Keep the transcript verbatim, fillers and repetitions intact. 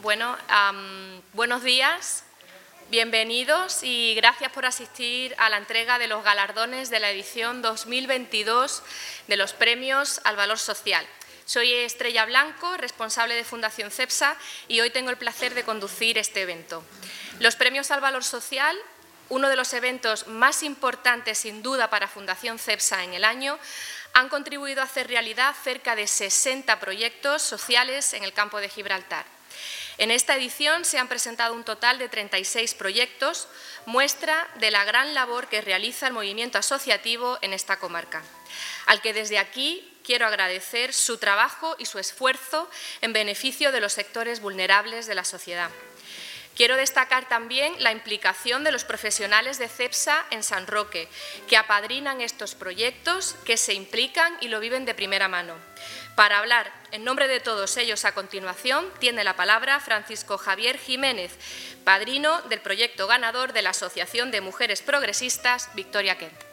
Bueno, um, buenos días, bienvenidos y gracias por asistir a la entrega de los galardones de la edición dos mil veintidós de los Premios al Valor Social. Soy Estrella Blanco, responsable de Fundación CEPSA, y hoy tengo el placer de conducir este evento. Los Premios al Valor Social, uno de los eventos más importantes sin duda para Fundación CEPSA en el año, han contribuido a hacer realidad cerca de sesenta proyectos sociales en el campo de Gibraltar. En esta edición se han presentado un total de treinta y seis proyectos, muestra de la gran labor que realiza el movimiento asociativo en esta comarca, al que desde aquí quiero agradecer su trabajo y su esfuerzo en beneficio de los sectores vulnerables de la sociedad. Quiero destacar también la implicación de los profesionales de CEPSA en San Roque, que apadrinan estos proyectos, que se implican y lo viven de primera mano. Para hablar en nombre de todos ellos a continuación, tiene la palabra Francisco Javier Jiménez, padrino del proyecto ganador de la Asociación de Mujeres Progresistas Victoria Kent.